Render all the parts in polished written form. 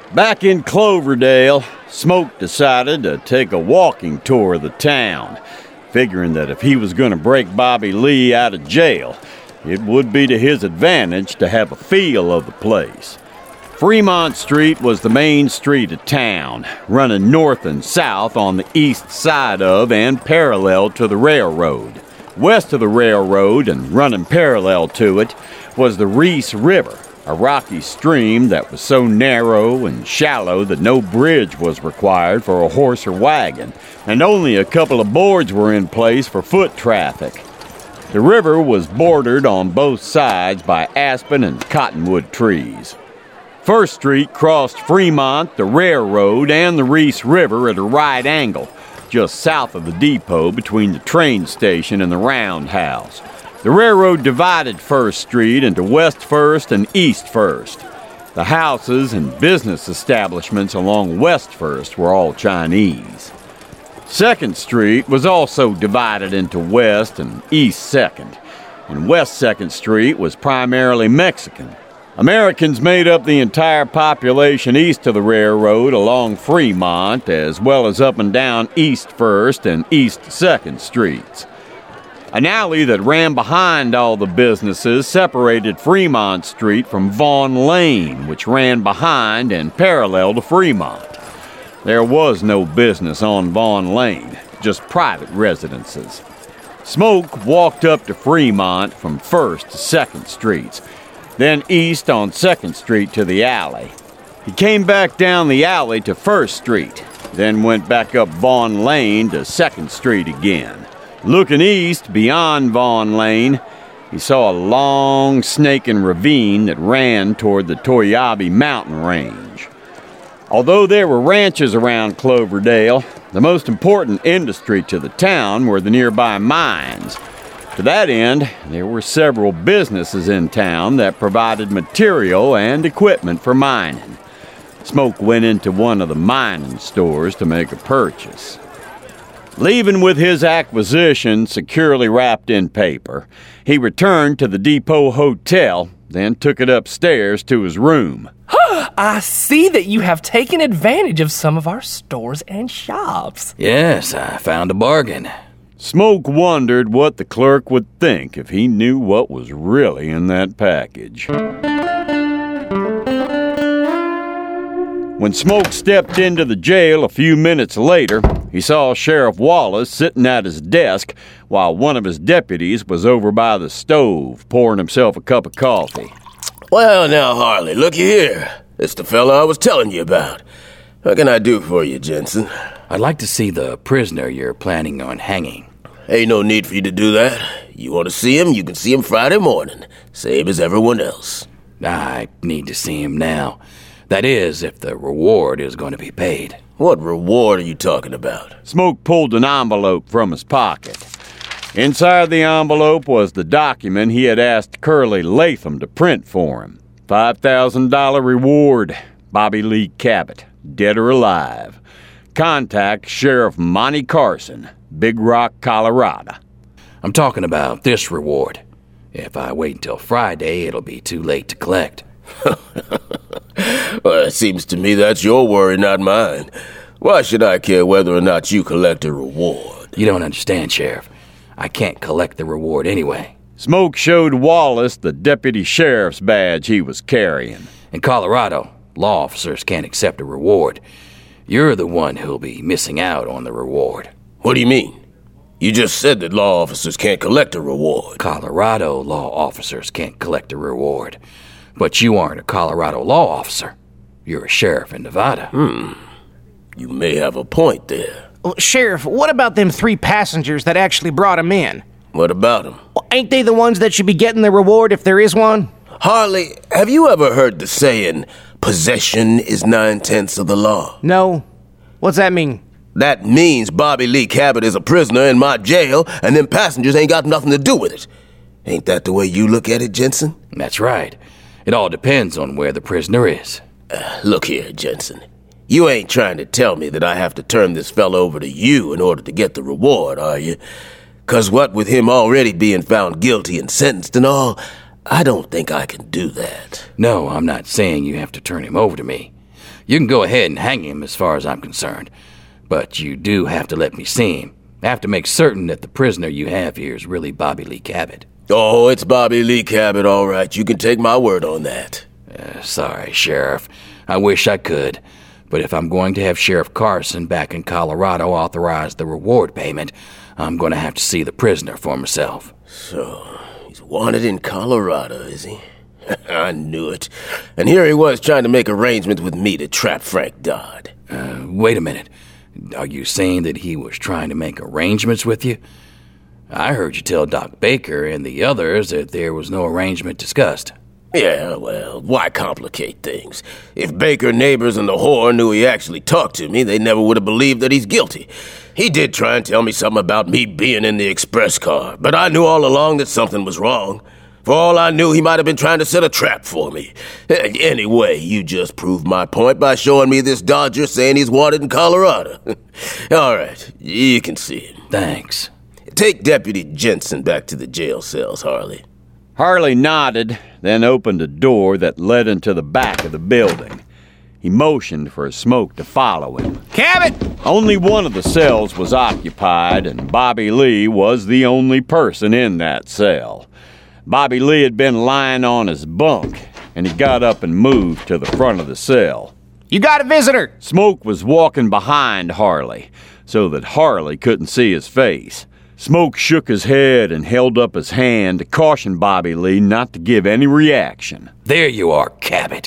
Back in Cloverdale, Smoke decided to take a walking tour of the town, figuring that if he was going to break Bobby Lee out of jail, it would be to his advantage to have a feel of the place. Fremont Street was the main street of town, running north and south on the east side of and parallel to the railroad. West of the railroad and running parallel to it was the Reese River, a rocky stream that was so narrow and shallow that no bridge was required for a horse or wagon, and only a couple of boards were in place for foot traffic. The river was bordered on both sides by aspen and cottonwood trees. First Street crossed Fremont, the railroad, and the Reese River at a right angle, just south of the depot between the train station and the roundhouse. The railroad divided First Street into West First and East First. The houses and business establishments along West First were all Chinese. Second Street was also divided into West and East Second, and West Second Street was primarily Mexican. Americans made up the entire population east of the railroad along Fremont, as well as up and down East First and East Second Streets. An alley that ran behind all the businesses separated Fremont Street from Vaughn Lane, which ran behind and parallel to Fremont. There was no business on Vaughn Lane, just private residences. Smoke walked up to Fremont from First to Second Streets, then east on Second Street to the alley. He came back down the alley to First Street, then went back up Vaughn Lane to Second Street again. Looking east beyond Vaughn Lane, he saw a long snaking ravine that ran toward the Toyabe mountain range. Although there were ranches around Cloverdale, the most important industry to the town were the nearby mines. To that end, there were several businesses in town that provided material and equipment for mining. Smoke went into one of the mining stores to make a purchase. Leaving with his acquisition securely wrapped in paper, he returned to the Depot Hotel, then took it upstairs to his room. I see that you have taken advantage of some of our stores and shops. Yes, I found a bargain. Smoke wondered what the clerk would think if he knew what was really in that package. When Smoke stepped into the jail a few minutes later, he saw Sheriff Wallace sitting at his desk while one of his deputies was over by the stove pouring himself a cup of coffee. Well, now, Harley, looky here. It's the fella I was telling you about. What can I do for you, Jensen? I'd like to see the prisoner you're planning on hanging. Ain't no need for you to do that. You want to see him, you can see him Friday morning, same as everyone else. I need to see him now. That is, if the reward is going to be paid. What reward are you talking about? Smoke pulled an envelope from his pocket. Inside the envelope was the document he had asked Curly Latham to print for him. $5,000 reward, Bobby Lee Cabot, dead or alive. Contact Sheriff Monty Carson, Big Rock, Colorado. I'm talking about this reward. If I wait until Friday, it'll be too late to collect. Well, it seems to me that's your worry, not mine. Why should I care whether or not you collect a reward? You don't understand, Sheriff. I can't collect the reward anyway. Smoke showed Wallace the deputy sheriff's badge he was carrying. In Colorado, law officers can't accept a reward. You're the one who'll be missing out on the reward. What do you mean? You just said that law officers can't collect a reward. Colorado law officers can't collect a reward. But you aren't a Colorado law officer. You're a sheriff in Nevada. You may have a point there. Well, Sheriff, what about them 3 passengers that actually brought him in? What about them? Well, ain't they the ones that should be getting the reward if there is one? Harley, have you ever heard the saying, possession is 9/10 of the law? No. What's that mean? That means Bobby Lee Cabot is a prisoner in my jail, and them passengers ain't got nothing to do with it. Ain't that the way you look at it, Jensen? That's right. It all depends on where the prisoner is. Look here, Jensen. You ain't trying to tell me that I have to turn this fella over to you in order to get the reward, are you? 'Cause what with him already being found guilty and sentenced and all, I don't think I can do that. No, I'm not saying you have to turn him over to me. You can go ahead and hang him as far as I'm concerned, but you do have to let me see him. I have to make certain that the prisoner you have here is really Bobby Lee Cabot. Oh, it's Bobby Lee Cabot, all right. You can take my word on that. Sorry, Sheriff. I wish I could. But if I'm going to have Sheriff Carson back in Colorado authorize the reward payment, I'm going to have to see the prisoner for myself. So, he's wanted in Colorado, is he? I knew it. And here he was trying to make arrangements with me to trap Frank Dodd. Wait a minute. Are you saying that he was trying to make arrangements with you? I heard you tell Doc Baker and the others that there was no arrangement discussed. Yeah, well, why complicate things? If Baker, Neighbors, and the whore knew he actually talked to me, they never would have believed that he's guilty. He did try and tell me something about me being in the express car, but I knew all along that something was wrong. For all I knew, he might have been trying to set a trap for me. Anyway, you just proved my point by showing me this Dodger saying he's wanted in Colorado. All right, you can see him. Thanks. Take Deputy Jensen back to the jail cells, Harley. Harley nodded, then opened a door that led into the back of the building. He motioned for Smoke to follow him. Cabot! Only one of the cells was occupied, and Bobby Lee was the only person in that cell. Bobby Lee had been lying on his bunk, and he got up and moved to the front of the cell. You got a visitor! Smoke was walking behind Harley, so that Harley couldn't see his face. Smoke shook his head and held up his hand to caution Bobby Lee not to give any reaction. There you are, Cabot.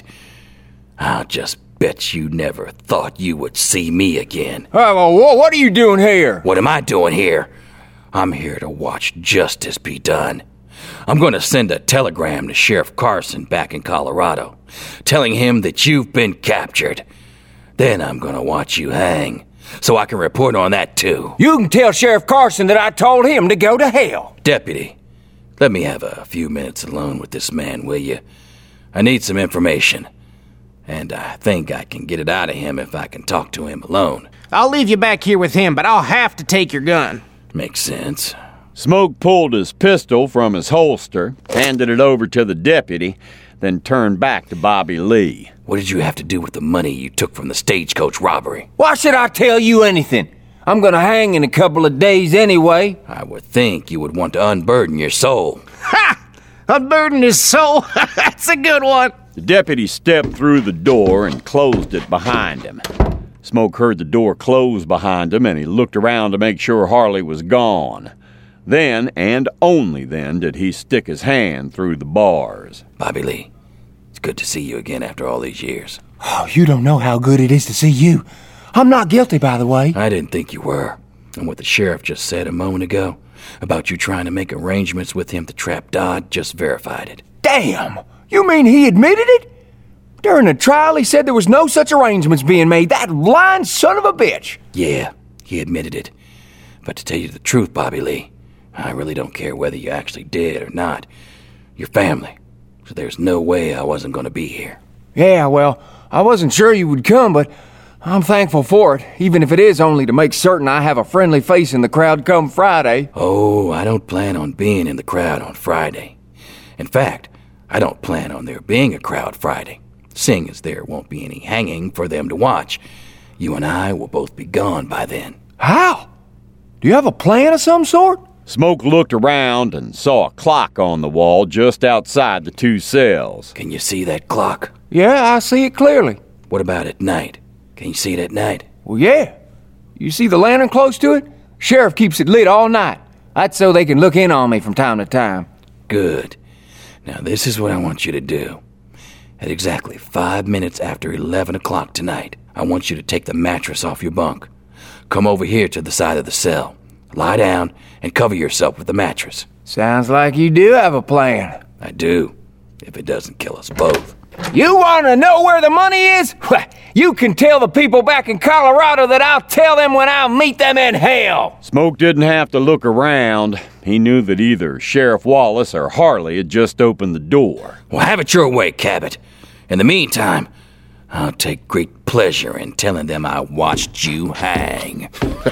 I'll just bet you never thought you would see me again. What are you doing here? What am I doing here? I'm here to watch justice be done. I'm going to send a telegram to Sheriff Carson back in Colorado, telling him that you've been captured. Then I'm going to watch you hang, so I can report on that too. You can tell Sheriff Carson that I told him to go to hell. Deputy, let me have a few minutes alone with this man, will you? I need some information, and I think I can get it out of him if I can talk to him alone. I'll leave you back here with him, but I'll have to take your gun. Makes sense. Smoke pulled his pistol from his holster, handed it over to the deputy, then turned back to Bobby Lee. What did you have to do with the money you took from the stagecoach robbery? Why should I tell you anything? I'm gonna hang in a couple of days anyway. I would think you would want to unburden your soul. Ha! Unburden his soul? That's a good one. The deputy stepped through the door and closed it behind him. Smoke heard the door close behind him, and he looked around to make sure Harley was gone. Then, and only then, did he stick his hand through the bars. Bobby Lee, it's good to see you again after all these years. Oh, you don't know how good it is to see you. I'm not guilty, by the way. I didn't think you were. And what the sheriff just said a moment ago about you trying to make arrangements with him to trap Dodd just verified it. Damn! You mean he admitted it? During the trial, he said there was no such arrangements being made. That lying son of a bitch! Yeah, he admitted it. But to tell you the truth, Bobby Lee, I really don't care whether you actually did or not. You're family, so there's no way I wasn't going to be here. Yeah, well, I wasn't sure you would come, but I'm thankful for it, even if it is only to make certain I have a friendly face in the crowd come Friday. Oh, I don't plan on being in the crowd on Friday. In fact, I don't plan on there being a crowd Friday, seeing as there won't be any hanging for them to watch. You and I will both be gone by then. How? Do you have a plan of some sort? Smoke looked around and saw a clock on the wall just outside the two cells. Can you see that clock? Yeah, I see it clearly. What about at night? Can you see it at night? Well, yeah. You see the lantern close to it? Sheriff keeps it lit all night. That's so they can look in on me from time to time. Good. Now this is what I want you to do. At exactly 5 minutes after 11 o'clock tonight, I want you to take the mattress off your bunk. Come over here to the side of the cell. Lie down and cover yourself with the mattress. Sounds like you do have a plan. I do, if it doesn't kill us both. You want to know where the money is? You can tell the people back in Colorado that I'll tell them when I meet them in hell. Smoke didn't have to look around. He knew that either Sheriff Wallace or Harley had just opened the door. Well, have it your way, Cabot. In the meantime, I'll take great pleasure in telling them I watched you hang.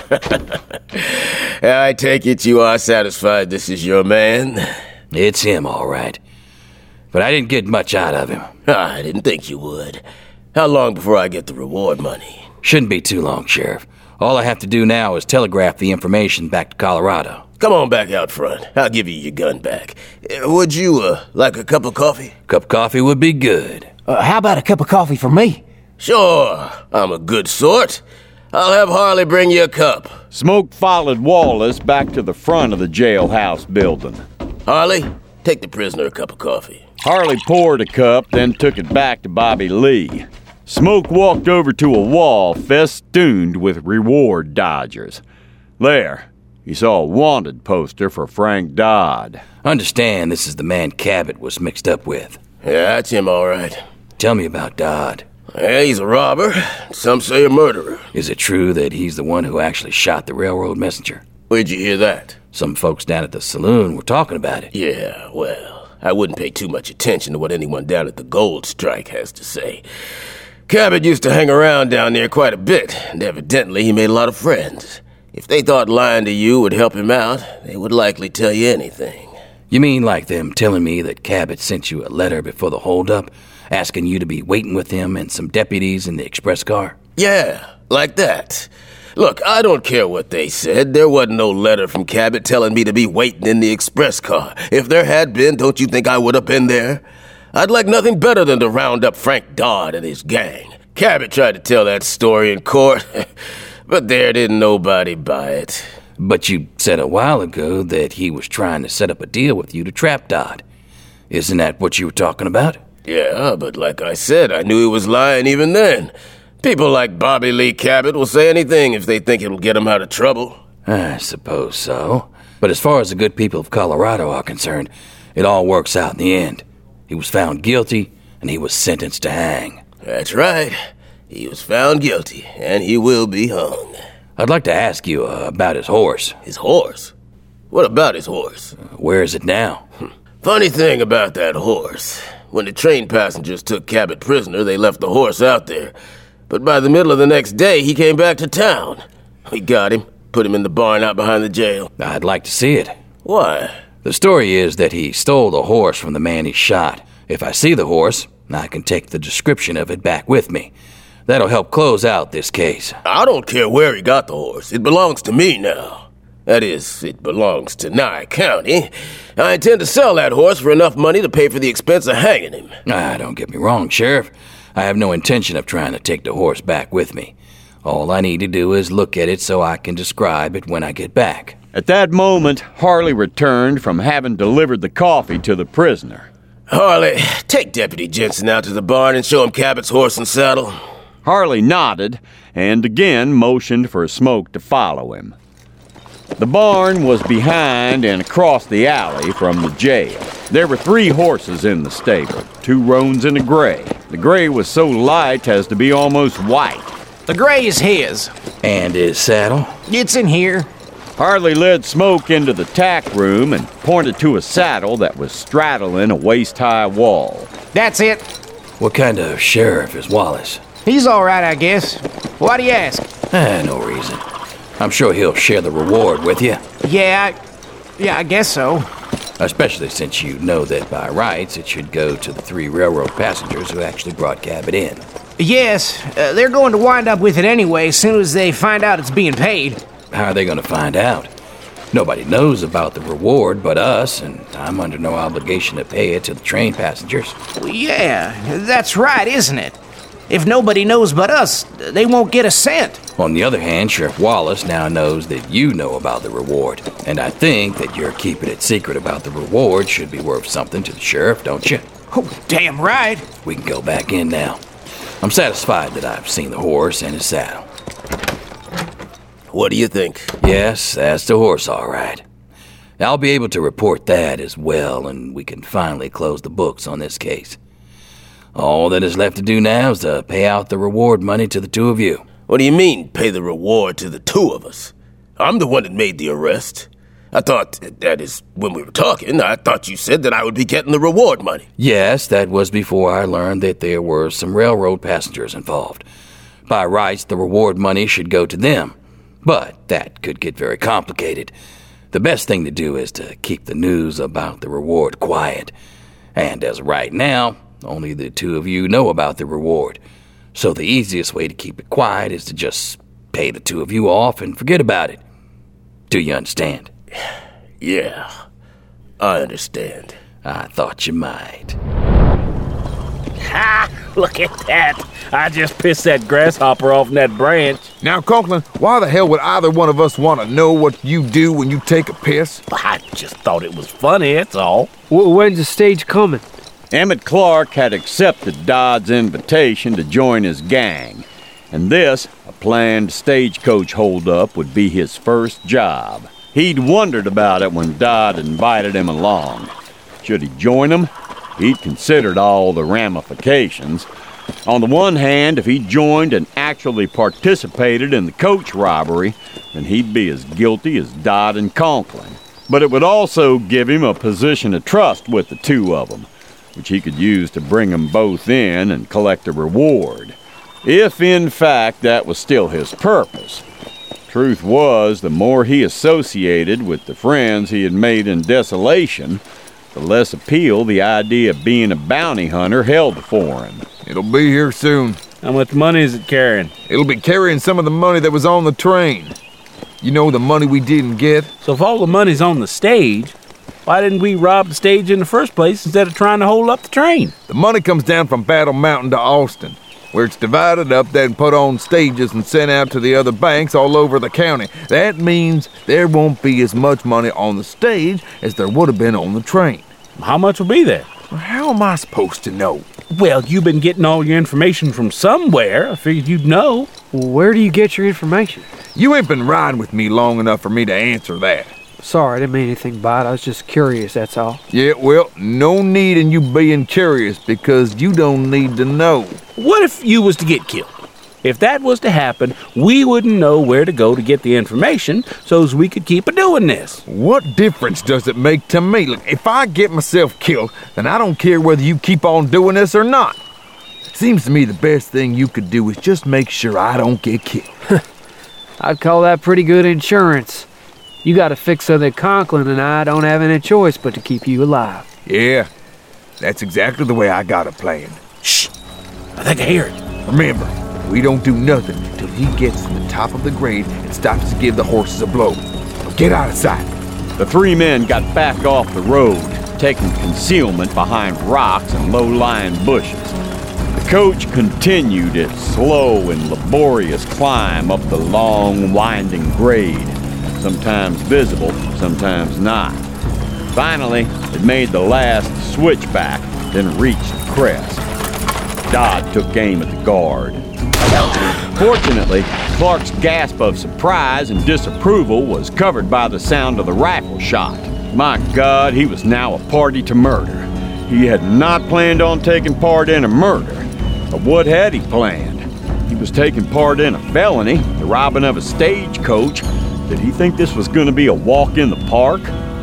I take it you are satisfied this is your man? It's him, all right. But I didn't get much out of him. I didn't think you would. How long before I get the reward money? Shouldn't be too long, Sheriff. All I have to do now is telegraph the information back to Colorado. Come on back out front. I'll give you your gun back. Would you, like a cup of coffee? Cup of coffee would be good. How about a cup of coffee for me? Sure. I'm a good sort. I'll have Harley bring you a cup. Smoke followed Wallace back to the front of the jailhouse building. Harley, take the prisoner a cup of coffee. Harley poured a cup, then took it back to Bobby Lee. Smoke walked over to a wall festooned with reward dodgers. There, he saw a wanted poster for Frank Dodd. Understand this is the man Cabot was mixed up with. Yeah, that's him, all right. Tell me about Dodd. Yeah, he's a robber. Some say a murderer. Is it true that he's the one who actually shot the railroad messenger? Where'd you hear that? Some folks down at the saloon were talking about it. Yeah, well, I wouldn't pay too much attention to what anyone down at the Gold Strike has to say. Cabot used to hang around down there quite a bit, and evidently he made a lot of friends. If they thought lying to you would help him out, they would likely tell you anything. You mean like them telling me that Cabot sent you a letter before the holdup, asking you to be waiting with him and some deputies in the express car? Yeah, like that. Look, I don't care what they said. There wasn't no letter from Cabot telling me to be waiting in the express car. If there had been, don't you think I would have been there? I'd like nothing better than to round up Frank Dodd and his gang. Cabot tried to tell that story in court, but there didn't nobody buy it. But you said a while ago that he was trying to set up a deal with you to trap Dodd. Isn't that what you were talking about? Yeah, but like I said, I knew he was lying even then. People like Bobby Lee Cabot will say anything if they think it'll get him out of trouble. I suppose so. But as far as the good people of Colorado are concerned, it all works out in the end. He was found guilty, and he was sentenced to hang. That's right. He was found guilty, and he will be hung. I'd like to ask you about his horse. His horse? What about his horse? Where is it now? Funny thing about that horse. When the train passengers took Cabot prisoner, they left the horse out there. But by the middle of the next day, he came back to town. We got him, put him in the barn out behind the jail. I'd like to see it. Why? The story is that he stole the horse from the man he shot. If I see the horse, I can take the description of it back with me. That'll help close out this case. I don't care where he got the horse. It belongs to me now. That is, it belongs to Nye County. I intend to sell that horse for enough money to pay for the expense of hanging him. Don't get me wrong, Sheriff. I have no intention of trying to take the horse back with me. All I need to do is look at it so I can describe it when I get back. At that moment, Harley returned from having delivered the coffee to the prisoner. Harley, take Deputy Jensen out to the barn and show him Cabot's horse and saddle. Harley nodded and again motioned for Smoke to follow him. The barn was behind and across the alley from the jail. There were 3 horses in the stable, 2 roans and a gray. The gray was so light as to be almost white. The gray is his. And his saddle? It's in here. Harley led Smoke into the tack room and pointed to a saddle that was straddling a waist-high wall. That's it. What kind of sheriff is Wallace? He's all right, I guess. Why do you ask? No reason. I'm sure he'll share the reward with you. Yeah, I guess so. Especially since you know that by rights it should go to the 3 railroad passengers who actually brought Cabot in. Yes, they're going to wind up with it anyway as soon as they find out it's being paid. How are they going to find out? Nobody knows about the reward but us, and I'm under no obligation to pay it to the train passengers. Well, yeah, that's right, isn't it? If nobody knows but us, they won't get a cent. On the other hand, Sheriff Wallace now knows that you know about the reward, and I think that your keeping it secret about the reward should be worth something to the sheriff, don't you? Oh, damn right. We can go back in now. I'm satisfied that I've seen the horse and his saddle. What do you think? Yes, that's the horse, all right. I'll be able to report that as well, and we can finally close the books on this case. All that is left to do now is to pay out the reward money to the 2 of you. What do you mean, pay the reward to the 2 of us? I'm the one that made the arrest. I thought, that is, when we were talking, I thought you said that I would be getting the reward money. Yes, that was before I learned that there were some railroad passengers involved. By rights, the reward money should go to them. But that could get very complicated. The best thing to do is to keep the news about the reward quiet. And as of right now, only the 2 of you know about the reward. So the easiest way to keep it quiet is to just pay the two of you off and forget about it. Do you understand? Yeah, I understand. I thought you might. Ha! Look at that. I just pissed that grasshopper off in that branch. Now, Conklin, why the hell would either one of us want to know what you do when you take a piss? I just thought it was funny, that's all. When's the stage coming? Emmett Clark had accepted Dodd's invitation to join his gang, and this, a planned stagecoach holdup, would be his first job. He'd wondered about it when Dodd invited him along. Should he join him? He'd considered all the ramifications. On the one hand, if he joined and actually participated in the coach robbery, then he'd be as guilty as Dodd and Conklin. But it would also give him a position of trust with the two of them, which he could use to bring them both in and collect a reward. If, in fact, that was still his purpose. Truth was, the more he associated with the friends he had made in Desolation, the less appeal the idea of being a bounty hunter held for him. It'll be here soon. How much money is it carrying? It'll be carrying some of the money that was on the train. You know, the money we didn't get? So if all the money's on the stage, why didn't we rob the stage in the first place instead of trying to hold up the train? The money comes down from Battle Mountain to Austin, where it's divided up, then put on stages and sent out to the other banks all over the county. That means there won't be as much money on the stage as there would have been on the train. How much will be there? Well, how am I supposed to know? Well, you've been getting all your information from somewhere. I figured you'd know. Where do you get your information? You ain't been riding with me long enough for me to answer that. Sorry, I didn't mean anything by it. I was just curious, that's all. Yeah, well, no need in you being curious because you don't need to know. What if you was to get killed? If that was to happen, we wouldn't know where to go to get the information so as we could keep doing this. What difference does it make to me? Look, if I get myself killed, then I don't care whether you keep on doing this or not. Seems to me the best thing you could do is just make sure I don't get killed. I'd call that pretty good insurance. You gotta fix so that Conklin and I don't have any choice but to keep you alive. Yeah, that's exactly the way I got it planned. Shh! I think I hear it. Remember, we don't do nothing till he gets to the top of the grade and stops to give the horses a blow. Get out of sight. The three men got back off the road, taking concealment behind rocks and low-lying bushes. The coach continued its slow and laborious climb up the long, winding grade, sometimes visible, sometimes not. Finally, it made the last switchback, then reached the crest. Dodd took aim at the guard. Fortunately, Clark's gasp of surprise and disapproval was covered by the sound of the rifle shot. My God, he was now a party to murder. He had not planned on taking part in a murder, but what had he planned? He was taking part in a felony, the robbing of a stagecoach. Did he think this was going to be a walk in the park?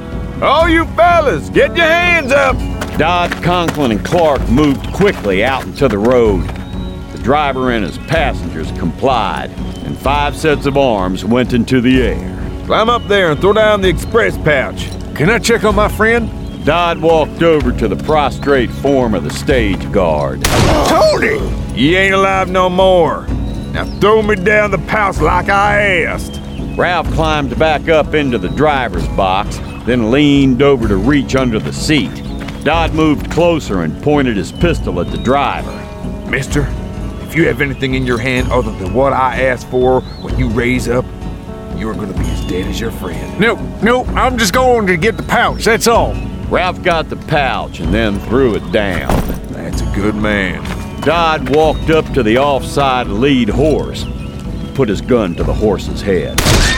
All you fellas, get your hands up! Dodd, Conklin, and Clark moved quickly out into the road. The driver and his passengers complied, and 5 sets of arms went into the air. Climb up there and throw down the express pouch. Can I check on my friend? Dodd walked over to the prostrate form of the stage guard. Tony! You ain't alive no more. Now throw me down the pouch like I asked. Ralph climbed back up into the driver's box, then leaned over to reach under the seat. Dodd moved closer and pointed his pistol at the driver. Mister, if you have anything in your hand other than what I asked for when you raise up, you're gonna be as dead as your friend. No, I'm just going to get the pouch, that's all. Ralph got the pouch and then threw it down. That's a good man. Dodd walked up to the offside lead horse and put his gun to the horse's head.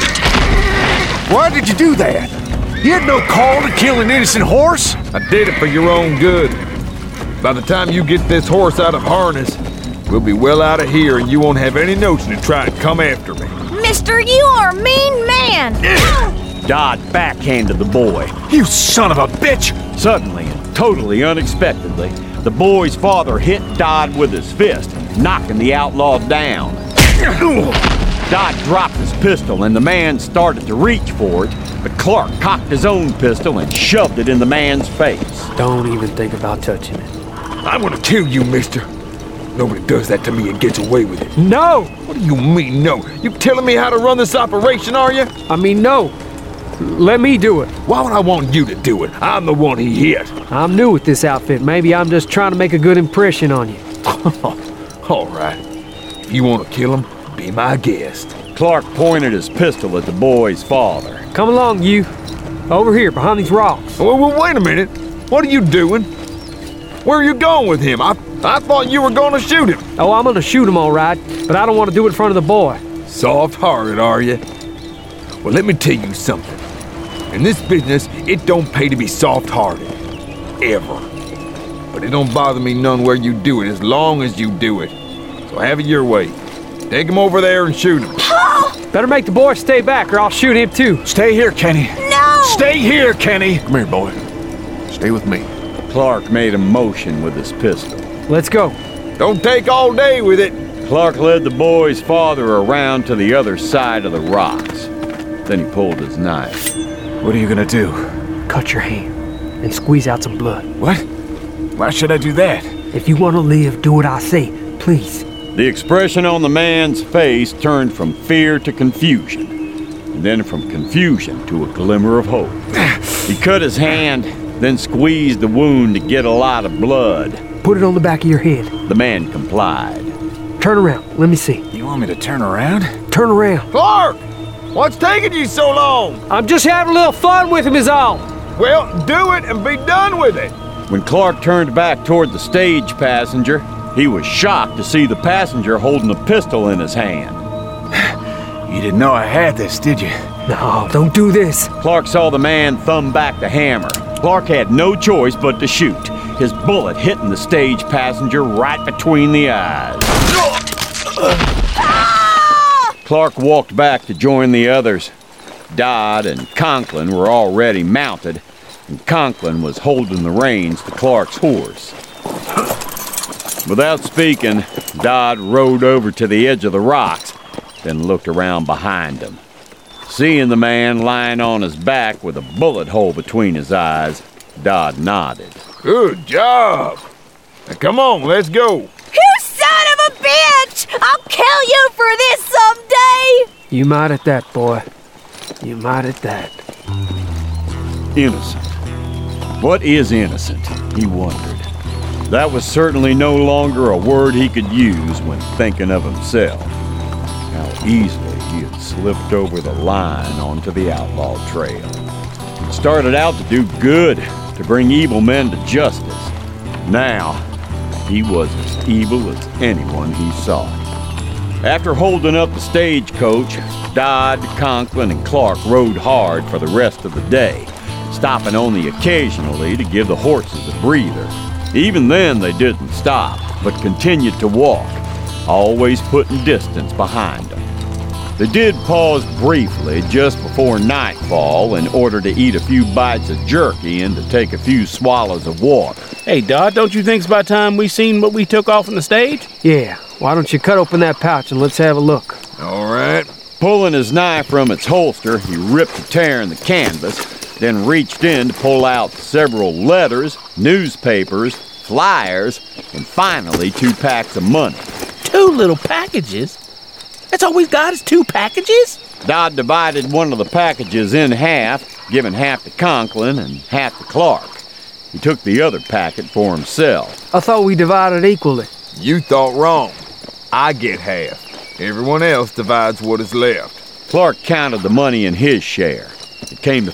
Why did you do that? You had no call to kill an innocent horse. I did it for your own good. By the time you get this horse out of harness, we'll be well out of here and you won't have any notion to try and come after me. Mister, you are a mean man! Dodd backhanded the boy. You son of a bitch! Suddenly and totally unexpectedly, the boy's father hit Dodd with his fist, knocking the outlaw down. Dodd dropped his pistol and the man started to reach for it, but Clark cocked his own pistol and shoved it in the man's face. Don't even think about touching it. I'm gonna kill you, mister. Nobody does that to me and gets away with it. No! What do you mean, no? You telling me how to run this operation, are you? I mean, no. Let me do it. Why would I want you to do it? I'm the one he hit. I'm new at this outfit. Maybe I'm just trying to make a good impression on you. All right. If you want to kill him, be my guest. Clark pointed his pistol at the boy's father. Come along, you. Over here, behind these rocks. Well, wait a minute. What are you doing? Where are you going with him? I thought you were going to shoot him. Oh, I'm gonna shoot him all right, but I don't want to do it in front of the boy. Soft-hearted, are you? Well, let me tell you something. In this business, it don't pay to be soft-hearted. Ever. But it don't bother me none where you do it, as long as you do it. So have it your way. Take him over there and shoot him. Better make the boy stay back, or I'll shoot him too. Stay here, Kenny. No! Stay here, Kenny. Come here, boy. Stay with me. Clark made a motion with his pistol. Let's go. Don't take all day with it. Clark led the boy's father around to the other side of the rocks. Then he pulled his knife. What are you gonna do? Cut your hand and squeeze out some blood. What? Why should I do that? If you want to live, do what I say, please. The expression on the man's face turned from fear to confusion, and then from confusion to a glimmer of hope. He cut his hand, then squeezed the wound to get a lot of blood. Put it on the back of your head. The man complied. Turn around. Let me see. You want me to turn around? Turn around. Clark! What's taking you so long? I'm just having a little fun with him is all. Well, do it and be done with it. When Clark turned back toward the stage passenger, he was shocked to see the passenger holding a pistol in his hand. You didn't know I had this, did you? No, don't do this. Clark saw the man thumb back the hammer. Clark had no choice but to shoot, his bullet hitting the stage passenger right between the eyes. Clark walked back to join the others. Dodd and Conklin were already mounted, and Conklin was holding the reins to Clark's horse. Without speaking, Dodd rode over to the edge of the rocks, then looked around behind him. Seeing the man lying on his back with a bullet hole between his eyes, Dodd nodded. Good job. Now come on, let's go. You son of a bitch! I'll kill you for this someday! You might at that, boy. You might at that. Innocent. What is innocent? He wondered. That was certainly no longer a word he could use when thinking of himself. How easily he had slipped over the line onto the outlaw trail. He started out to do good, to bring evil men to justice. Now, he was as evil as anyone he saw. After holding up the stagecoach, Dodd, Conklin, and Clark rode hard for the rest of the day, stopping only occasionally to give the horses a breather. Even then, they didn't stop, but continued to walk, always putting distance behind them. They did pause briefly just before nightfall in order to eat a few bites of jerky and to take a few swallows of water. Hey, Dodd, don't you think it's about time we seen what we took off on the stage? Yeah, why don't you cut open that pouch and let's have a look. All right. Pulling his knife from its holster, he ripped a tear in the canvas, then reached in to pull out several letters, newspapers, flyers, and finally 2 packs of money. 2 little packages? That's all we've got is 2 packages? Dodd divided one of the packages in half, giving half to Conklin and half to Clark. He took the other packet for himself. I thought we divided equally. You thought wrong. I get half. Everyone else divides what is left. Clark counted the money in his share. It came to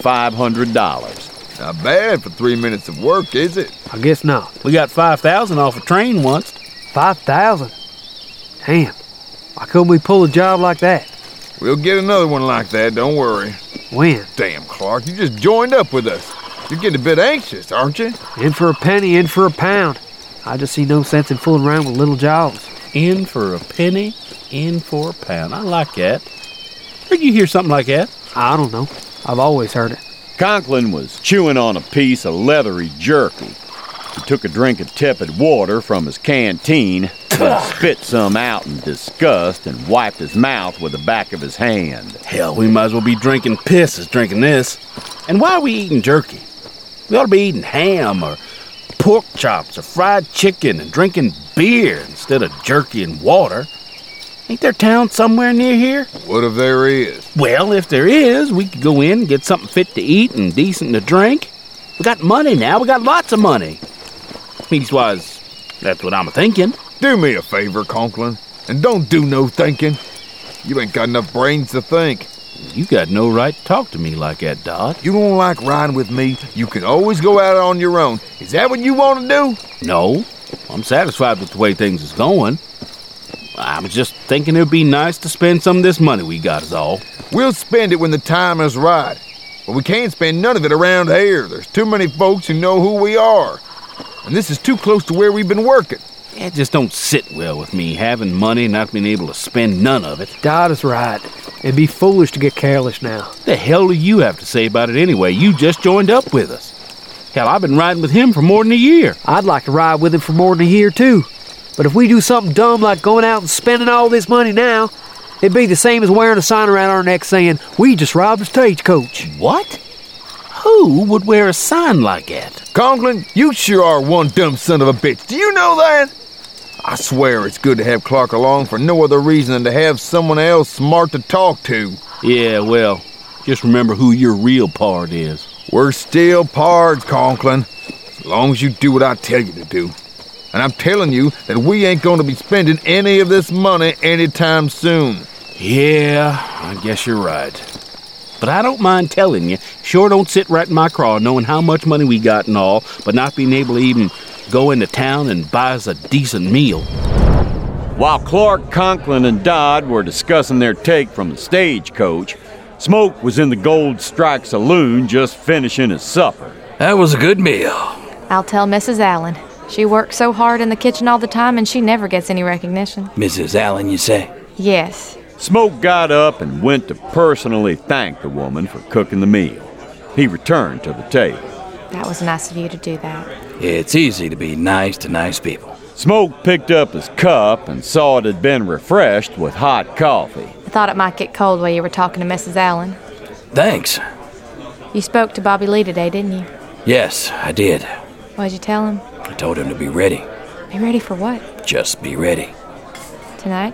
$500. Not bad for 3 minutes of work, is it? I guess not. We got 5,000 off a train once. 5,000? Damn. Why couldn't we pull a job like that? We'll get another one like that, don't worry. When? Damn, Clark, you just joined up with us. You're getting a bit anxious, aren't you? In for a penny, in for a pound. I just see no sense in fooling around with little jobs. In for a penny, in for a pound. I like that. Where'd you hear something like that? I don't know. I've always heard it. Conklin was chewing on a piece of leathery jerky. He took a drink of tepid water from his canteen, then spit some out in disgust and wiped his mouth with the back of his hand. Hell, we might as well be drinking piss as drinking this. And why are we eating jerky? We ought to be eating ham or pork chops or fried chicken and drinking beer instead of jerky and water. Ain't there town somewhere near here? What if there is? Well, if there is, we could go in and get something fit to eat and decent to drink. We got money now. We got lots of money. Leastwise, that's what I'm thinking. Do me a favor, Conklin, and don't do no thinking. You ain't got enough brains to think. You got no right to talk to me like that, Dodd. You don't like riding with me? You can always go out on your own. Is that what you want to do? No, I'm satisfied with the way things is going. I was just thinking it would be nice to spend some of this money we got is all. We'll spend it when the time is right. But we can't spend none of it around here. There's too many folks who know who we are. And this is too close to where we've been working. It just don't sit well with me, having money and not being able to spend none of it. Dodd is right. It'd be foolish to get careless now. The hell do you have to say about it anyway? You just joined up with us. Hell, I've been riding with him for more than a year. I'd like to ride with him for more than a year, too. But if we do something dumb like going out and spending all this money now, it'd be the same as wearing a sign around our neck saying, "We just robbed a stagecoach." What? Who would wear a sign like that? Conklin, you sure are one dumb son of a bitch. Do you know that? I swear it's good to have Clark along for no other reason than to have someone else smart to talk to. Yeah, well, just remember who your real pard is. We're still pards, Conklin, as long as you do what I tell you to do. And I'm telling you that we ain't going to be spending any of this money anytime soon. Yeah, I guess you're right. But I don't mind telling you, sure don't sit right in my craw knowing how much money we got and all, but not being able to even go into town and buy us a decent meal. While Clark, Conklin, and Dodd were discussing their take from the stagecoach, Smoke was in the Gold Strike Saloon just finishing his supper. That was a good meal. I'll tell Mrs. Allen. She works so hard in the kitchen all the time and she never gets any recognition. Mrs. Allen, you say? Yes. Smoke got up and went to personally thank the woman for cooking the meal. He returned to the table. That was nice of you to do that. It's easy to be nice to nice people. Smoke picked up his cup and saw it had been refreshed with hot coffee. I thought it might get cold while you were talking to Mrs. Allen. Thanks. You spoke to Bobby Lee today, didn't you? Yes, I did. What'd you tell him? I told him to be ready. Be ready for what? Just be ready. Tonight?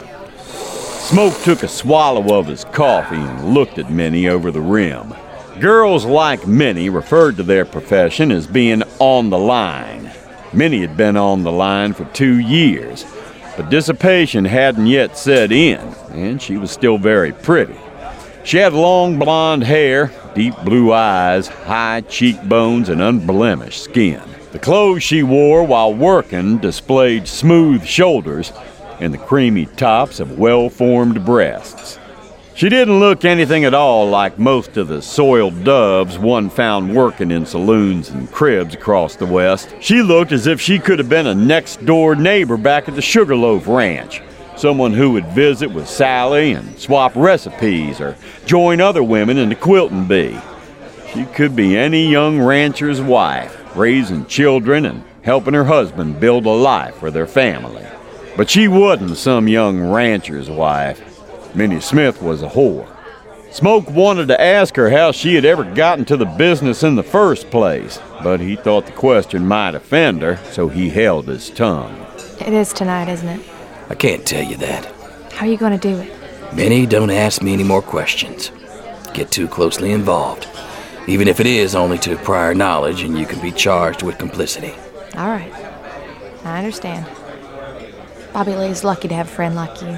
Smoke took a swallow of his coffee and looked at Minnie over the rim. Girls like Minnie referred to their profession as being on the line. Minnie had been on the line for 2 years, but dissipation hadn't yet set in, and she was still very pretty. She had long blonde hair, deep blue eyes, high cheekbones, and unblemished skin. The clothes she wore while working displayed smooth shoulders and the creamy tops of well-formed breasts. She didn't look anything at all like most of the soiled doves one found working in saloons and cribs across the West. She looked as if she could have been a next-door neighbor back at the Sugarloaf Ranch, someone who would visit with Sally and swap recipes or join other women in the quilting bee. She could be any young rancher's wife, raising children and helping her husband build a life for their family. But she wasn't some young rancher's wife. Minnie Smith was a whore. Smoke wanted to ask her how she had ever gotten to the business in the first place, but he thought the question might offend her, so he held his tongue. It is tonight, isn't it? I can't tell you that. How are you going to do it? Minnie, don't ask me any more questions. Get too closely involved. Even if it is only to prior knowledge and you can be charged with complicity. All right. I understand. Bobby Lee's lucky to have a friend like you.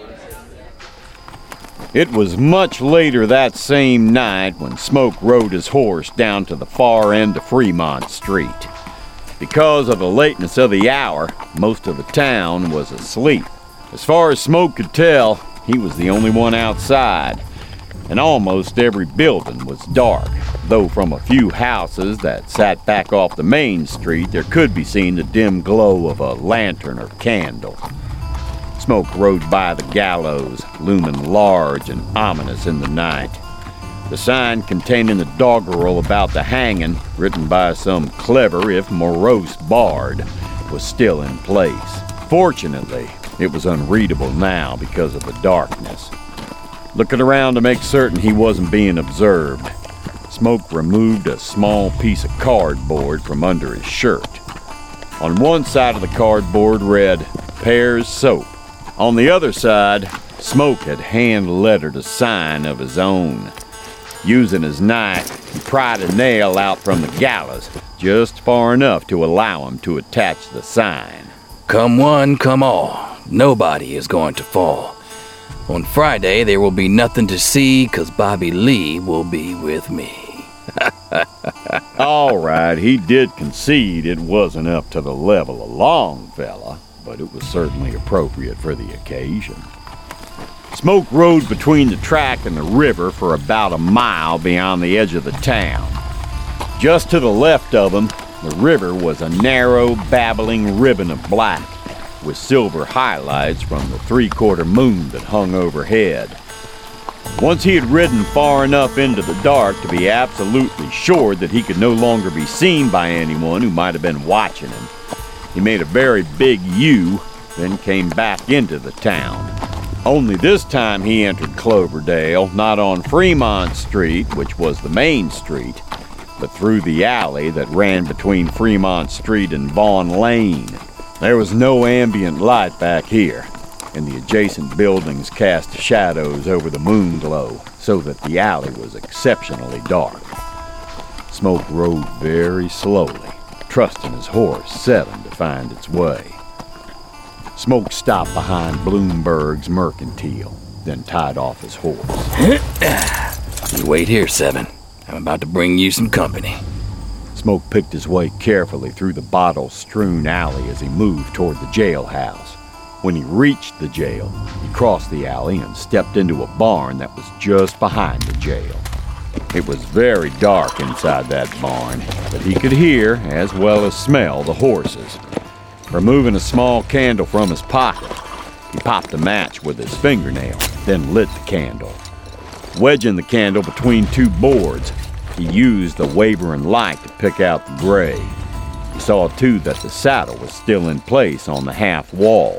It was much later that same night when Smoke rode his horse down to the far end of Fremont Street. Because of the lateness of the hour, most of the town was asleep. As far as Smoke could tell, he was the only one outside, and almost every building was dark, though from a few houses that sat back off the main street there could be seen the dim glow of a lantern or candle. Smoke rode by the gallows, looming large and ominous in the night. The sign containing the doggerel about the hanging, written by some clever if morose bard, was still in place. Fortunately, it was unreadable now because of the darkness. Looking around to make certain he wasn't being observed, Smoke removed a small piece of cardboard from under his shirt. On one side of the cardboard read, Pears Soap. On the other side, Smoke had hand-lettered a sign of his own. Using his knife, he pried a nail out from the gallows, just far enough to allow him to attach the sign. Come one, come all. Nobody is going to fall. On Friday, there will be nothing to see, 'cause Bobby Lee will be with me. All right, he did concede it wasn't up to the level of Longfellow, but it was certainly appropriate for the occasion. Smoke rode between the track and the river for about a mile beyond the edge of the town. Just to the left of him, the river was a narrow, babbling ribbon of black, with silver highlights from the three-quarter moon that hung overhead. Once he had ridden far enough into the dark to be absolutely sure that he could no longer be seen by anyone who might have been watching him, he made a very big U, then came back into the town. Only this time he entered Cloverdale, not on Fremont Street, which was the main street, but through the alley that ran between Fremont Street and Vaughn Lane. There was no ambient light back here, and the adjacent buildings cast shadows over the moon glow, so that the alley was exceptionally dark. Smoke rode very slowly, trusting his horse Seven to find its way. Smoke stopped behind Bloomberg's Mercantile, then tied off his horse. You wait here, Seven. I'm about to bring you some company. Smoke picked his way carefully through the bottle-strewn alley as he moved toward the jailhouse. When he reached the jail, he crossed the alley and stepped into a barn that was just behind the jail. It was very dark inside that barn, but he could hear, as well as smell, the horses. Removing a small candle from his pocket, he popped a match with his fingernail, then lit the candle. Wedging the candle between two boards, he used the wavering light to pick out the gray. He saw, too, that the saddle was still in place on the half wall.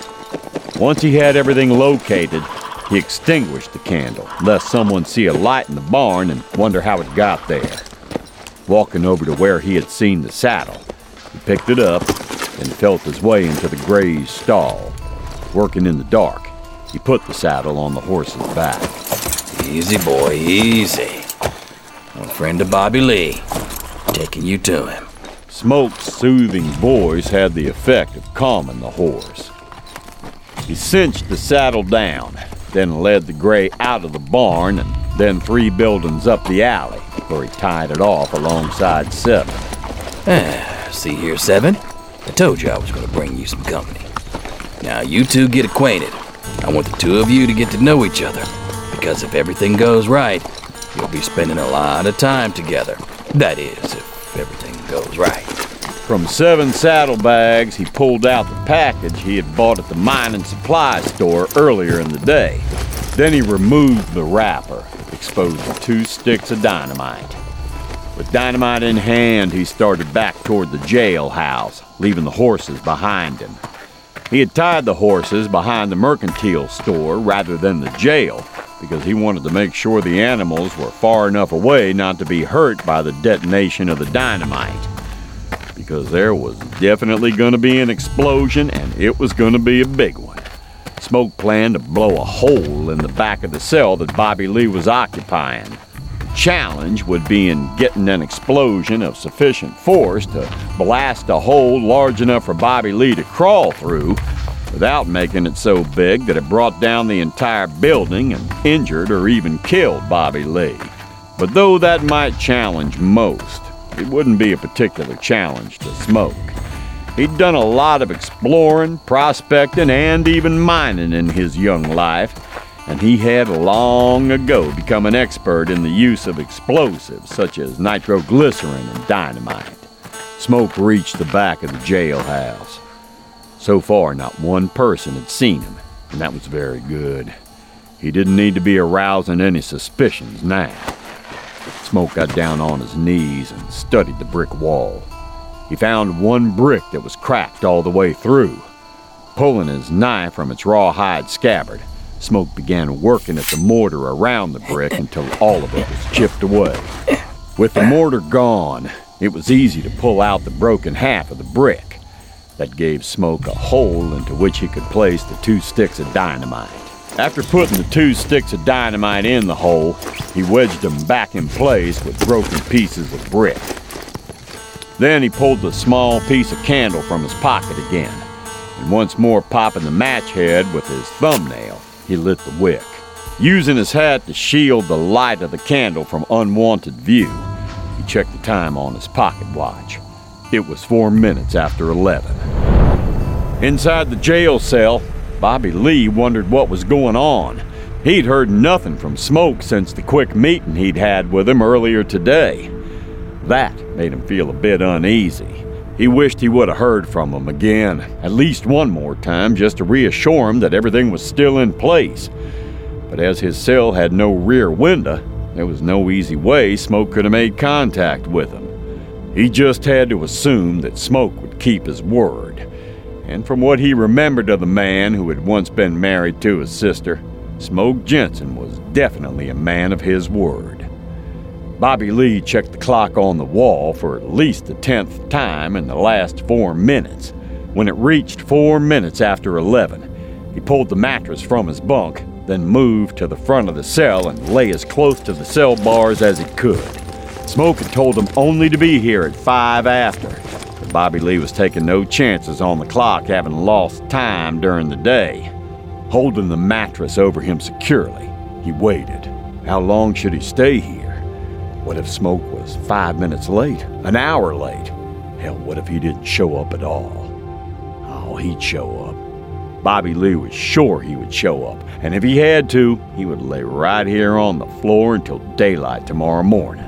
Once he had everything located, he extinguished the candle, lest someone see a light in the barn and wonder how it got there. Walking over to where he had seen the saddle, he picked it up and felt his way into the gray's stall. Working in the dark, he put the saddle on the horse's back. Easy, boy, easy. I'm a friend of Bobby Lee. Taking you to him. Smoke's soothing voice had the effect of calming the horse. He cinched the saddle down, then led the gray out of the barn and then 3 buildings up the alley, where he tied it off alongside Seven. See here, Seven? I told you I was going to bring you some company. Now you two get acquainted. I want the two of you to get to know each other, because if everything goes right, you'll be spending a lot of time together. That is, if everything goes right. From 7 saddlebags, he pulled out the package he had bought at the mining supply store earlier in the day. Then he removed the wrapper, exposing 2 sticks of dynamite. With dynamite in hand, he started back toward the jailhouse, leaving the horses behind him. He had tied the horses behind the mercantile store rather than the jail, because he wanted to make sure the animals were far enough away not to be hurt by the detonation of the dynamite. Because there was definitely going to be an explosion, and it was going to be a big one. Smoke planned to blow a hole in the back of the cell that Bobby Lee was occupying. The challenge would be in getting an explosion of sufficient force to blast a hole large enough for Bobby Lee to crawl through, without making it so big that it brought down the entire building and injured or even killed Bobby Lee. But though that might challenge most, it wouldn't be a particular challenge to Smoke. He'd done a lot of exploring, prospecting, and even mining in his young life, and he had long ago become an expert in the use of explosives such as nitroglycerin and dynamite. Smoke reached the back of the jailhouse. So far, not one person had seen him, and that was very good. He didn't need to be arousing any suspicions now. Smoke got down on his knees and studied the brick wall. He found one brick that was cracked all the way through. Pulling his knife from its rawhide scabbard, Smoke began working at the mortar around the brick until all of it was chipped away. With the mortar gone, it was easy to pull out the broken half of the brick. That gave Smoke a hole into which he could place the 2 sticks of dynamite. After putting the 2 sticks of dynamite in the hole, he wedged them back in place with broken pieces of brick. Then he pulled the small piece of candle from his pocket again, and once more popping the match head with his thumbnail, he lit the wick. Using his hat to shield the light of the candle from unwanted view, he checked the time on his pocket watch. It was 4 minutes after 11. Inside the jail cell, Bobby Lee wondered what was going on. He'd heard nothing from Smoke since the quick meeting he'd had with him earlier today. That made him feel a bit uneasy. He wished he would have heard from him again, at least one more time, just to reassure him that everything was still in place. But as his cell had no rear window, there was no easy way Smoke could have made contact with him. He just had to assume that Smoke would keep his word. And from what he remembered of the man who had once been married to his sister, Smoke Jensen was definitely a man of his word. Bobby Lee checked the clock on the wall for at least the 10th time in the last 4 minutes. When it reached 4 minutes after 11, he pulled the mattress from his bunk, then moved to the front of the cell and lay as close to the cell bars as he could. Smoke had told him only to be here at 5 after, but Bobby Lee was taking no chances on the clock, having lost time during the day. Holding the mattress over him securely, he waited. How long should he stay here? What if Smoke was 5 minutes late? An hour late? Hell, what if he didn't show up at all? Oh, he'd show up. Bobby Lee was sure he would show up, and if he had to, he would lay right here on the floor until daylight tomorrow morning.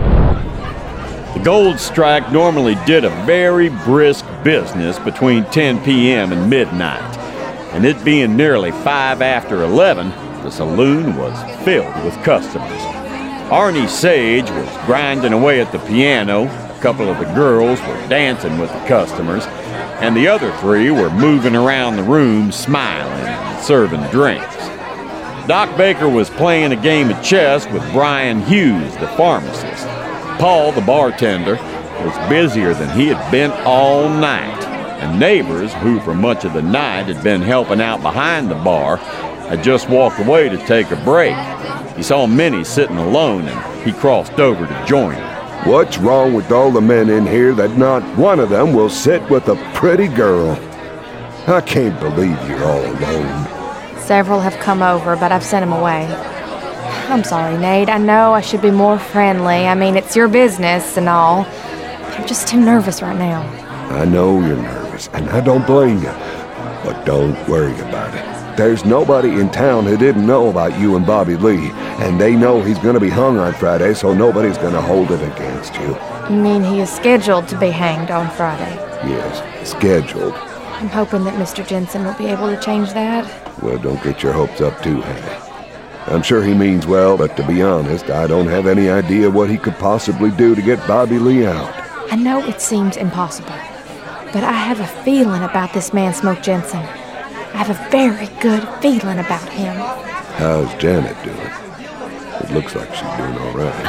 The Gold Strike normally did a very brisk business between 10 p.m. and midnight, and it being nearly 5 after 11, the saloon was filled with customers. Arnie Sage was grinding away at the piano, a couple of the girls were dancing with the customers, and the other 3 were moving around the room smiling and serving drinks. Doc Baker was playing a game of chess with Brian Hughes, the pharmacist. Paul, the bartender, was busier than he had been all night, and neighbors, who for much of the night had been helping out behind the bar, had just walked away to take a break. He saw Minnie sitting alone, and he crossed over to join her. What's wrong with all the men in here that not one of them will sit with a pretty girl? I can't believe you're all alone. Several have come over, but I've sent them away. I'm sorry, Nate. I know I should be more friendly. I mean, it's your business and all. But I'm just too nervous right now. I know you're nervous, and I don't blame you. But don't worry about it. There's nobody in town who didn't know about you and Bobby Lee, and they know he's going to be hung on Friday, so nobody's going to hold it against you. You mean he is scheduled to be hanged on Friday? Yes, scheduled. I'm hoping that Mr. Jensen will be able to change that. Well, don't get your hopes up too high. I'm sure he means well, but to be honest, I don't have any idea what he could possibly do to get Bobby Lee out. I know it seems impossible, but I have a feeling about this man, Smoke Jensen. I have a very good feeling about him. How's Janet doing? It looks like she's doing all right.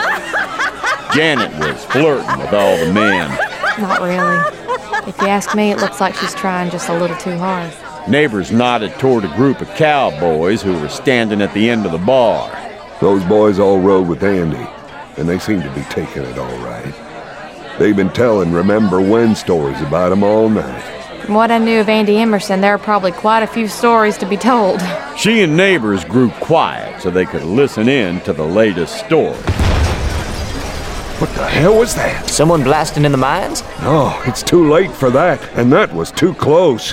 Janet was flirting with all the men. Not really. If you ask me, it looks like she's trying just a little too hard. Neighbors nodded toward a group of cowboys who were standing at the end of the bar. Those boys all rode with Andy, and they seem to be taking it all right. They've been telling Remember When stories about him all night. From what I knew of Andy Emerson, there are probably quite a few stories to be told. She and neighbors grew quiet so they could listen in to the latest story. What the hell was that? Someone blasting in the mines? No, it's too late for that, and that was too close.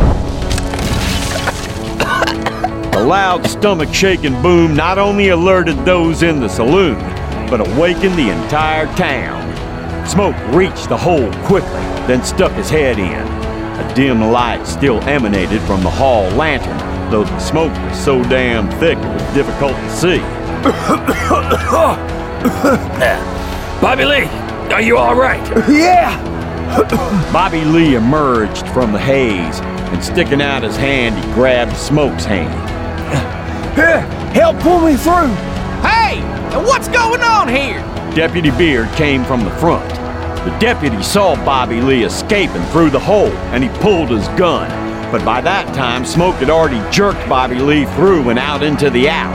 The loud stomach-shaking boom not only alerted those in the saloon, but awakened the entire town. Smoke reached the hole quickly, then stuck his head in. A dim light still emanated from the hall lantern, though the smoke was so damn thick it was difficult to see. Bobby Lee, are you all right? Yeah! Bobby Lee emerged from the haze, and sticking out his hand, he grabbed Smoke's hand. Here, help pull me through. Hey! What's going on here? Deputy Beard came from the front. The deputy saw Bobby Lee escaping through the hole, and he pulled his gun. But by that time, Smoke had already jerked Bobby Lee through and out into the alley.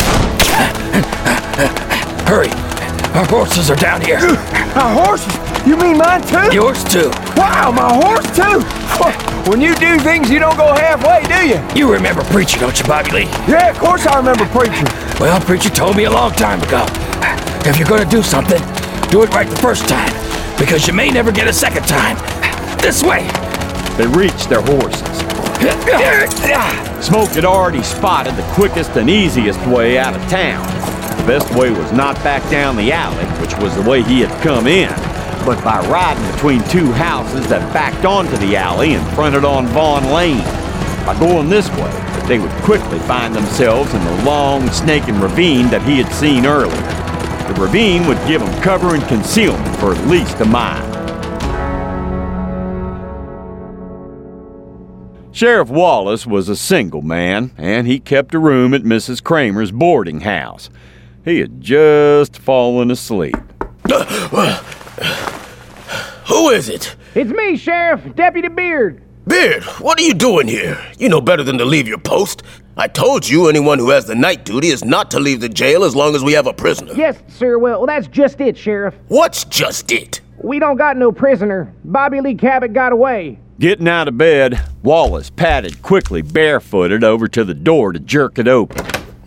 Hurry! Our horses are down here. Our horses? You mean mine too? Yours too. Wow, my horse too? When you do things, you don't go halfway, do you? You remember Preacher, don't you, Bobby Lee? Yeah, of course I remember Preacher. Well, Preacher told me a long time ago, if you're gonna do something, do it right the first time, because you may never get a second time. This way. They reached their horses. Smoke had already spotted the quickest and easiest way out of town. The best way was not back down the alley, which was the way he had come in, but by riding between two houses that backed onto the alley and fronted on Vaughn Lane. By going this way, they would quickly find themselves in the long, snaking ravine that he had seen earlier. The ravine would give them cover and concealment for at least a mile. Sheriff Wallace was a single man, and he kept a room at Mrs. Kramer's boarding house. He had just fallen asleep. Who is it? It's me, Sheriff, Deputy Beard. Beard, what are you doing here? You know better than to leave your post. I told you anyone who has the night duty is not to leave the jail as long as we have a prisoner. Yes, sir, well, that's just it, Sheriff. What's just it? We don't got no prisoner. Bobby Lee Cabot got away. Getting out of bed, Wallace padded quickly barefooted over to the door to jerk it open.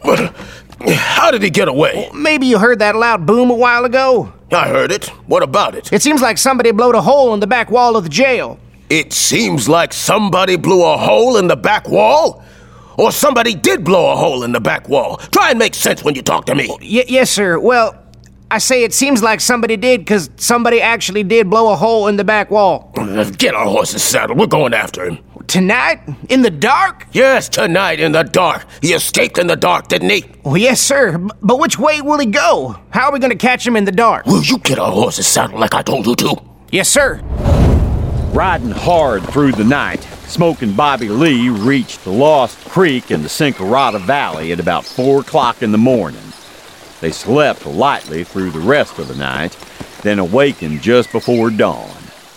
How did he get away? Maybe you heard that loud boom a while ago. I heard it. What about it? It seems like somebody blowed a hole in the back wall of the jail. It seems like somebody blew a hole in the back wall? Or somebody did blow a hole in the back wall? Try and make sense when you talk to me. Yes, sir. Well, I say it seems like somebody did because somebody actually did blow a hole in the back wall. Get our horses saddled. We're going after him. Tonight? In the dark? Yes, tonight in the dark. He escaped in the dark, didn't he? Well, yes, sir. But which way will he go? How are we going to catch him in the dark? Will you get our horses saddled like I told you to? Yes, sir. Riding hard through the night, Smoke and Bobby Lee reached the Lost Creek in the Sincarata Valley at about 4 o'clock in the morning. They slept lightly through the rest of the night, then awakened just before dawn.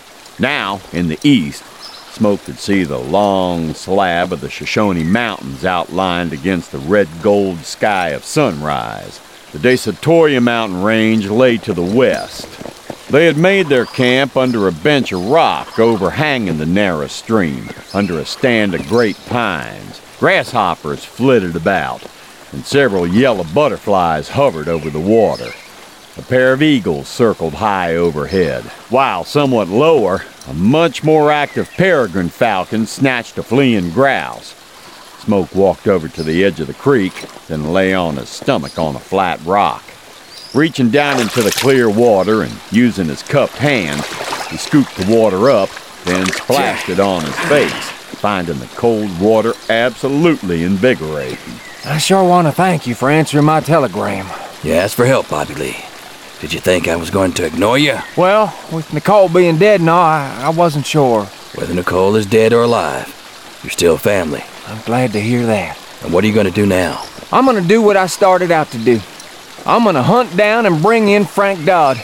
Now, in the east, Smoke could see the long slab of the Shoshone Mountains outlined against the red-gold sky of sunrise. The Desatoria mountain range lay to the west. They had made their camp under a bench of rock overhanging the narrow stream, under a stand of great pines. Grasshoppers flitted about, and several yellow butterflies hovered over the water. A pair of eagles circled high overhead, while somewhat lower, a much more active peregrine falcon snatched a fleeing grouse. Smoke walked over to the edge of the creek, then lay on his stomach on a flat rock. Reaching down into the clear water and using his cupped hand, he scooped the water up, then splashed it on his face, finding the cold water absolutely invigorating. I sure want to thank you for answering my telegram. You asked for help, Bobby Lee. Did you think I was going to ignore you? Well, with Nicole being dead and all, I wasn't sure. Whether Nicole is dead or alive, you're still family. I'm glad to hear that. And what are you going to do now? I'm going to do what I started out to do. I'm going to hunt down and bring in Frank Dodd.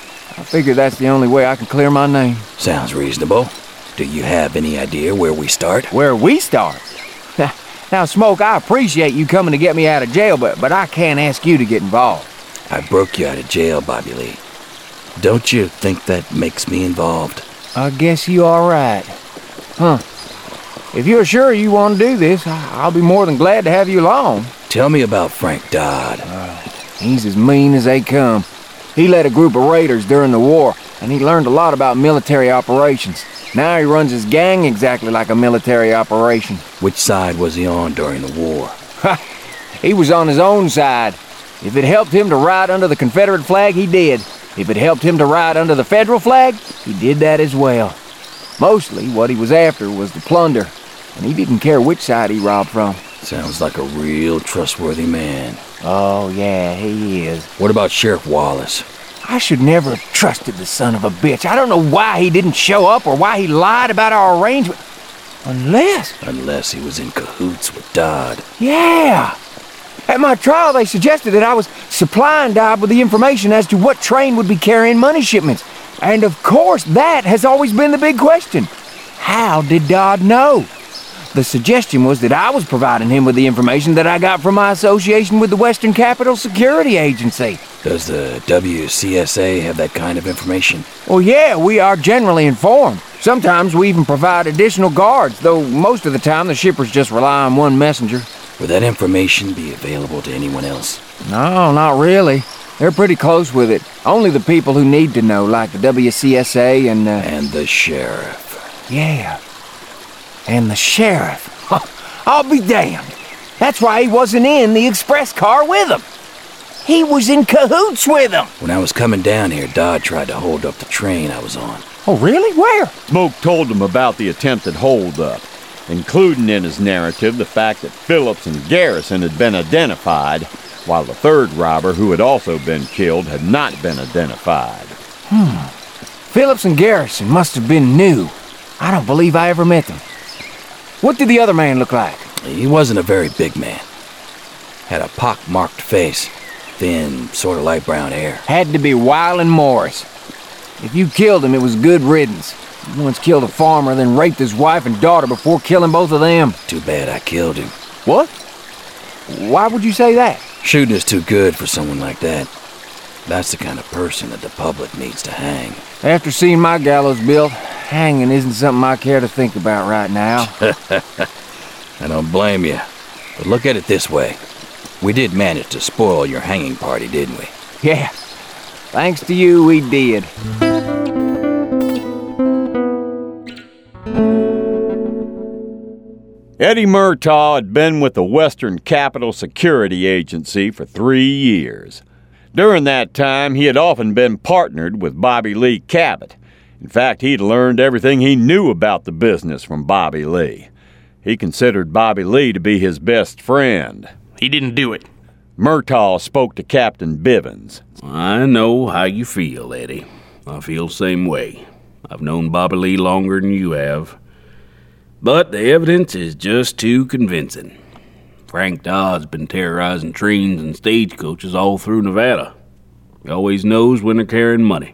I figure that's the only way I can clear my name. Sounds reasonable. Do you have any idea where we start? Where we start? Now, Smoke, I appreciate you coming to get me out of jail, but I can't ask you to get involved. I broke you out of jail, Bobby Lee. Don't you think that makes me involved? I guess you are right. Huh. If you're sure you want to do this, I'll be more than glad to have you along. Tell me about Frank Dodd. He's as mean as they come. He led a group of raiders during the war, and he learned a lot about military operations. Now he runs his gang exactly like a military operation. Which side was he on during the war? He was on his own side. If it helped him to ride under the Confederate flag, he did. If it helped him to ride under the Federal flag, he did that as well. Mostly what he was after was the plunder, and he didn't care which side he robbed from. Sounds like a real trustworthy man. Oh, yeah, he is. What about Sheriff Wallace? I should never have trusted the son of a bitch. I don't know why he didn't show up or why he lied about our arrangement. Unless he was in cahoots with Dodd. Yeah! At my trial, they suggested that I was supplying Dodd with the information as to what train would be carrying money shipments. And of course, that has always been the big question. How did Dodd know? The suggestion was that I was providing him with the information that I got from my association with the Western Capital Security Agency. Does the WCSA have that kind of information? Well, yeah, we are generally informed. Sometimes we even provide additional guards, though most of the time the shippers just rely on one messenger. Would that information be available to anyone else? No, not really. They're pretty close with it. Only the people who need to know, like the WCSA and... And the sheriff. Yeah. And the sheriff. I'll be damned. That's why he wasn't in the express car with him. He was in cahoots with him. When I was coming down here, Dodd tried to hold up the train I was on. Oh, really? Where? Smoke told him about the attempted holdup, including in his narrative the fact that Phillips and Garrison had been identified, while the third robber, who had also been killed, had not been identified. Phillips and Garrison must have been new. I don't believe I ever met them. What did the other man look like? He wasn't a very big man. Had a pock-marked face, thin, sort of light brown hair. Had to be Wyland Morris. If you killed him, it was good riddance. He once killed a farmer, then raped his wife and daughter before killing both of them. Too bad I killed him. What? Why would you say that? Shooting is too good for someone like that. That's the kind of person that the public needs to hang. After seeing my gallows built, hanging isn't something I care to think about right now. I don't blame you. But look at it this way. We did manage to spoil your hanging party, didn't we? Yeah. Thanks to you, we did. Eddie Murtaugh had been with the Western Capital Security Agency for 3 years. During that time, he had often been partnered with Bobby Lee Cabot. In fact, he'd learned everything he knew about the business from Bobby Lee. He considered Bobby Lee to be his best friend. He didn't do it. Murtaugh spoke to Captain Bivens. I know how you feel, Eddie. I feel the same way. I've known Bobby Lee longer than you have. But the evidence is just too convincing. Frank Dodd's been terrorizing trains and stagecoaches all through Nevada. He always knows when they're carrying money.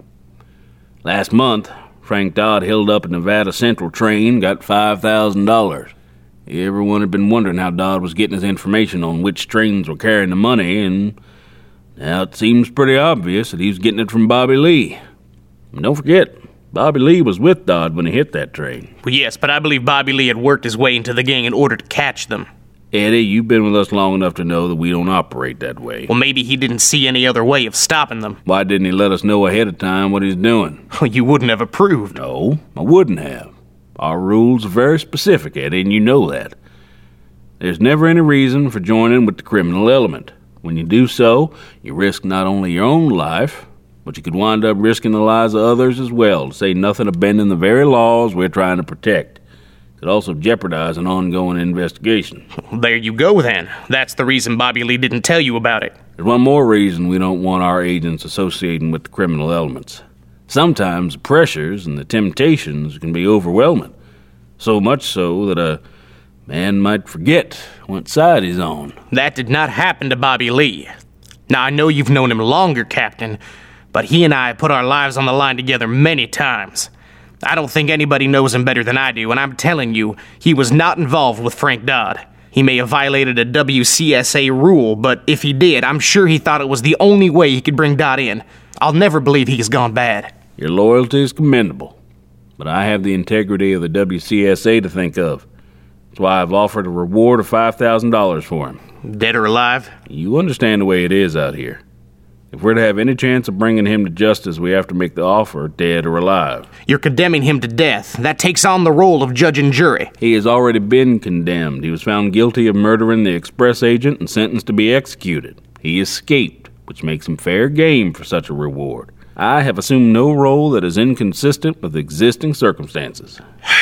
Last month, Frank Dodd held up a Nevada Central train, got $5,000. Everyone had been wondering how Dodd was getting his information on which trains were carrying the money, and now it seems pretty obvious that he was getting it from Bobby Lee. And don't forget, Bobby Lee was with Dodd when he hit that train. Well, yes, but I believe Bobby Lee had worked his way into the gang in order to catch them. Eddie, you've been with us long enough to know that we don't operate that way. Well, maybe he didn't see any other way of stopping them. Why didn't he let us know ahead of time what he's doing? Well, you wouldn't have approved. No, I wouldn't have. Our rules are very specific, Eddie, and you know that. There's never any reason for joining with the criminal element. When you do so, you risk not only your own life, but you could wind up risking the lives of others as well, to say nothing of bending the very laws we're trying to protect. It could also jeopardize an ongoing investigation. There you go, then. That's the reason Bobby Lee didn't tell you about it. There's one more reason we don't want our agents associating with the criminal elements. Sometimes the pressures and the temptations can be overwhelming, so much so that a man might forget what side he's on. That did not happen to Bobby Lee. Now, I know you've known him longer, Captain, but he and I put our lives on the line together many times. I don't think anybody knows him better than I do, and I'm telling you, he was not involved with Frank Dodd. He may have violated a WCSA rule, but if he did, I'm sure he thought it was the only way he could bring Dodd in. I'll never believe he has gone bad. Your loyalty is commendable, but I have the integrity of the WCSA to think of. That's why I've offered a reward of $5,000 for him. Dead or alive? You understand the way it is out here. If we're to have any chance of bringing him to justice, we have to make the offer, dead or alive. You're condemning him to death. That takes on the role of judge and jury. He has already been condemned. He was found guilty of murdering the express agent and sentenced to be executed. He escaped, which makes him fair game for such a reward. I have assumed no role that is inconsistent with existing circumstances.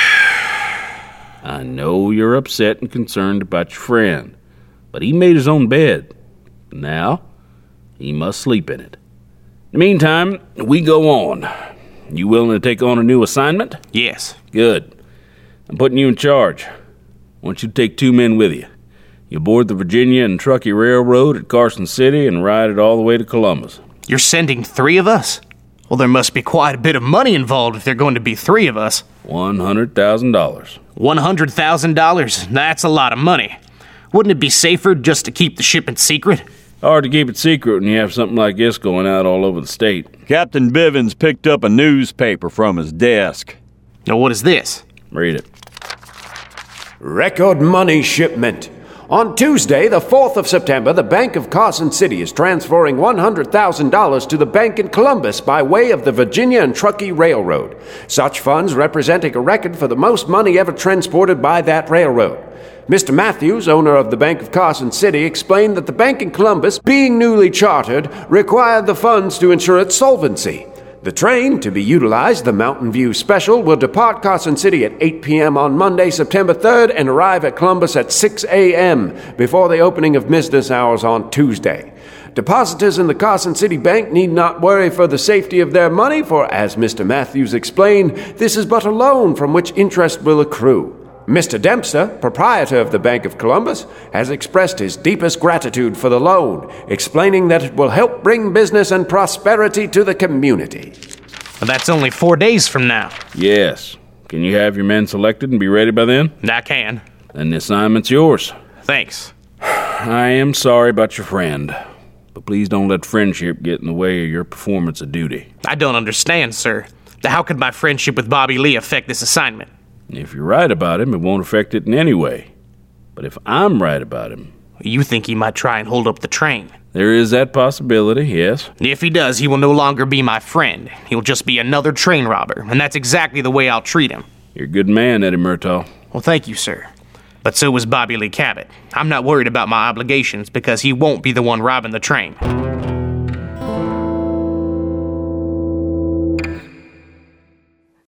I know you're upset and concerned about your friend, but he made his own bed. Now, he must sleep in it. In the meantime, we go on. You willing to take on a new assignment? Yes. Good. I'm putting you in charge. I want you to take 2 men with you. You board the Virginia and Truckee Railroad at Carson City and ride it all the way to Columbus. You're sending 3 of us? Well, there must be quite a bit of money involved if there are going to be 3 of us. $100,000. $100,000? That's a lot of money. Wouldn't it be safer just to keep the shipment secret? Hard to keep it secret when you have something like this going out all over the state. Captain Bivens picked up a newspaper from his desk. Now, what is this? Read it. Record money shipment. On Tuesday, the 4th of September, the Bank of Carson City is transferring $100,000 to the bank in Columbus by way of the Virginia and Truckee Railroad. Such funds representing a record for the most money ever transported by that railroad. Mr. Matthews, owner of the Bank of Carson City, explained that the bank in Columbus, being newly chartered, required the funds to ensure its solvency. The train to be utilized, the Mountain View Special, will depart Carson City at 8 p.m. on Monday, September 3rd, and arrive at Columbus at 6 a.m. before the opening of business hours on Tuesday. Depositors in the Carson City Bank need not worry for the safety of their money, for, as Mr. Matthews explained, this is but a loan from which interest will accrue. Mr. Dempster, proprietor of the Bank of Columbus, has expressed his deepest gratitude for the loan, explaining that it will help bring business and prosperity to the community. Well, that's only 4 days from now. Yes. Can you have your men selected and be ready by then? I can. Then the assignment's yours. Thanks. I am sorry about your friend, but please don't let friendship get in the way of your performance of duty. I don't understand, sir. How could my friendship with Bobby Lee affect this assignment? If you're right about him, it won't affect it in any way. But if I'm right about him... You think he might try and hold up the train? There is that possibility, yes. If he does, he will no longer be my friend. He'll just be another train robber, and that's exactly the way I'll treat him. You're a good man, Eddie Murtaugh. Well, thank you, sir. But so was Bobby Lee Cabot. I'm not worried about my obligations because he won't be the one robbing the train.